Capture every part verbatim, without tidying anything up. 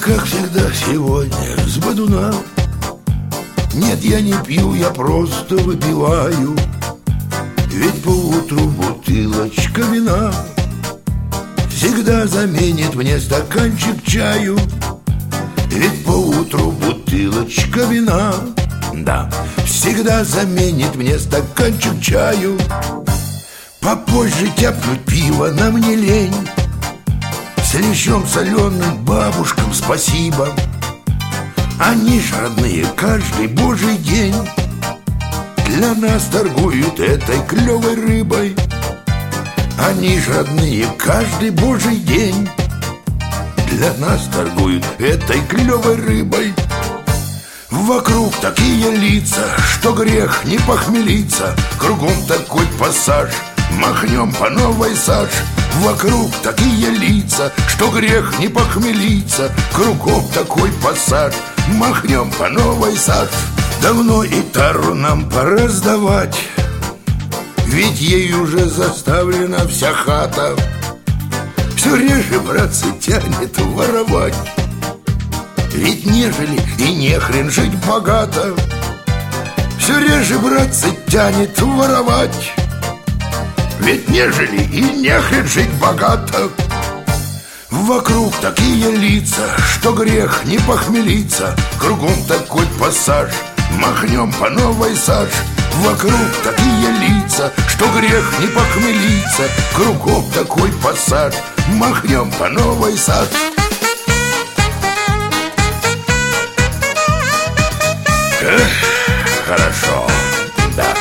как всегда, сегодня с бодуна. Нет, я не пью, я просто выпиваю. Ведь поутру бутылочка вина всегда заменит мне стаканчик чаю. Ведь поутру бутылочка вина, да, всегда заменит мне стаканчик чаю. Попозже тяпнуть пиво нам не лень. С лещом соленым бабушкам спасибо. Они ж родные каждый божий день. Для нас торгуют этой клевой рыбой. Они ж родные каждый божий день. Для нас торгуют этой клевой рыбой. Вокруг такие лица, что грех не похмелиться. Кругом такой пассаж, махнем по новой, Саш. Вокруг такие лица, что грех не похмелиться. Кругом такой пассаж, махнем по новой, Саш. Давно и тару нам пора сдавать, ведь ей уже заставлена вся хата. Все реже, братцы, тянет воровать, ведь нежели и нехрен жить богато. Все реже, братцы, тянет воровать, ведь нежели и нехрен жить богато. Вокруг такие лица, что грех не похмелиться. Кругом такой пассаж, махнем по новой, Саш. Вокруг такие лица, что грех не похмелиться. Кругом такой пассаж, махнем по новой, Саш. Эх, хорошо, да.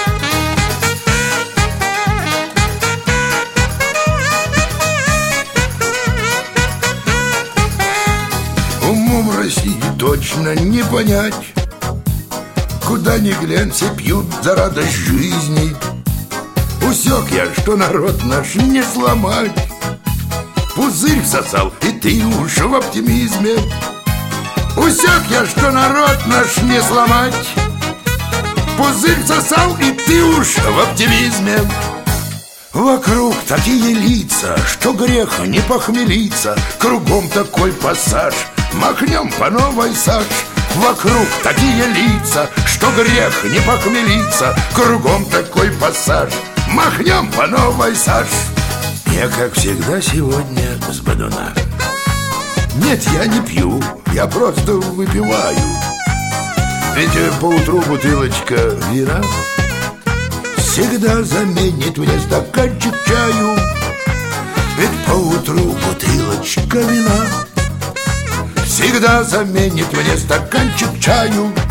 Умом России точно не понять, куда ни глянь, все пьют за радость жизни. Усек я, что народ наш не сломать. Пузырь всосал, и ты уж в оптимизме. Усек я, что народ наш не сломать. Пузырь всосал, и ты уж в оптимизме. Вокруг такие лица, что грех не похмелиться. Кругом такой пассаж, махнем по новой, Саш. Вокруг такие лица, что грех не похмелиться. Кругом такой пассаж, махнем по новой, Саш. Я, как всегда, сегодня с бодуна. Нет, я не пью, я просто выпиваю. Ведь поутру бутылочка вина всегда заменит мне стаканчик чаю. Ведь поутру бутылочка вина всегда заменит мне стаканчик чаю.